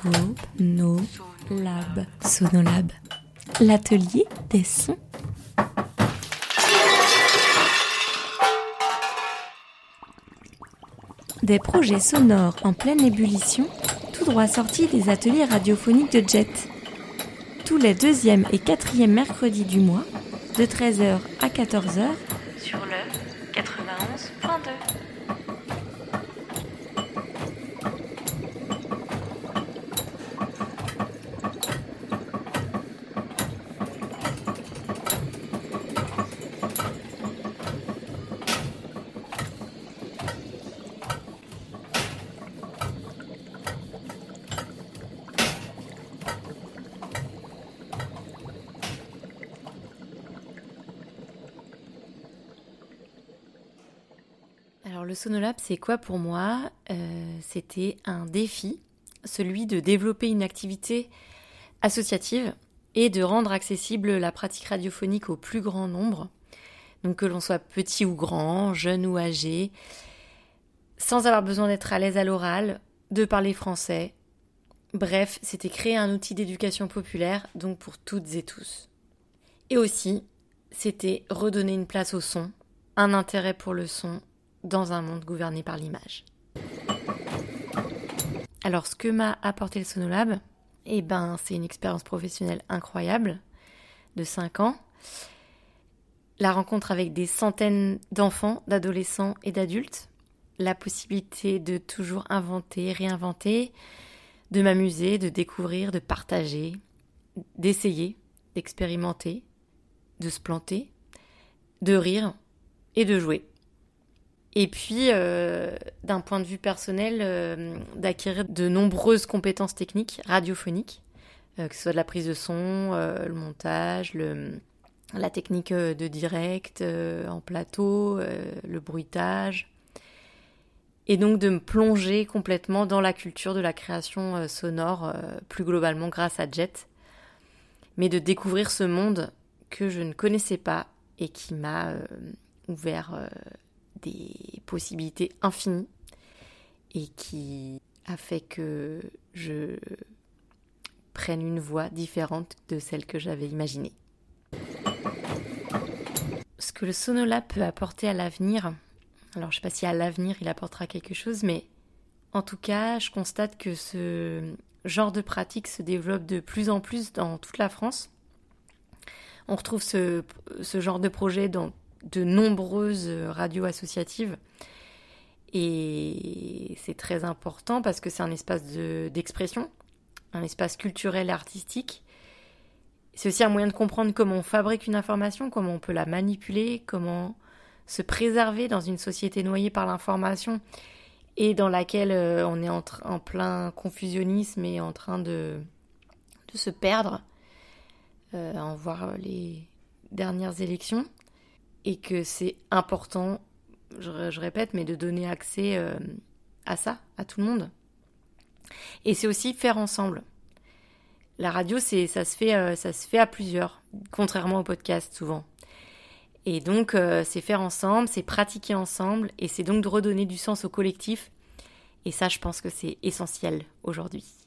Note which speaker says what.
Speaker 1: Sonolab. Sonolab. L'atelier des sons. Des projets sonores en pleine ébullition, tout droit sortis des ateliers radiophoniques de Jet. Tous les 2e et 4e mercredis du mois, de 13h à 14h, sur le 91.2. Alors le Sonolab, c'est quoi pour moi ? C'était un défi, celui de développer une activité associative et de rendre accessible la pratique radiophonique au plus grand nombre, donc que l'on soit petit ou grand, jeune ou âgé, sans avoir besoin d'être à l'aise à l'oral, de parler français. Bref, c'était créer un outil d'éducation populaire, donc pour toutes et tous. Et aussi, c'était redonner une place au son, un intérêt pour le son, dans un monde gouverné par l'image. Alors, ce que m'a apporté le Sonolab, c'est une expérience professionnelle incroyable, de 5 ans. La rencontre avec des centaines d'enfants, d'adolescents et d'adultes. La possibilité de toujours inventer, réinventer, de m'amuser, de découvrir, de partager, d'essayer, d'expérimenter, de se planter, de rire et de jouer. Et puis, d'un point de vue personnel, d'acquérir de nombreuses compétences techniques radiophoniques, que ce soit de la prise de son, le montage, la technique de direct, en plateau, le bruitage. Et donc de me plonger complètement dans la culture de la création sonore, plus globalement grâce à Jet. Mais de découvrir ce monde que je ne connaissais pas et qui m'a ouvert des possibilités infinies et qui a fait que je prenne une voie différente de celle que j'avais imaginée. Ce que le Sonolab peut apporter à l'avenir, alors je ne sais pas si à l'avenir il apportera quelque chose, mais en tout cas je constate que ce genre de pratique se développe de plus en plus dans toute la France. On retrouve ce genre de projet dans de nombreuses radios associatives et c'est très important parce que c'est un espace d'expression, un espace culturel et artistique. C'est aussi un moyen de comprendre comment on fabrique une information, comment on peut la manipuler, comment se préserver dans une société noyée par l'information et dans laquelle on est en plein confusionnisme et en train de se perdre, en voir les dernières élections. Et que c'est important, je répète, mais de donner accès à ça, à tout le monde. Et c'est aussi faire ensemble. La radio, ça se fait à plusieurs, contrairement au podcast souvent. Et donc, c'est faire ensemble, c'est pratiquer ensemble, et c'est donc de redonner du sens au collectif. Et ça, je pense que c'est essentiel aujourd'hui.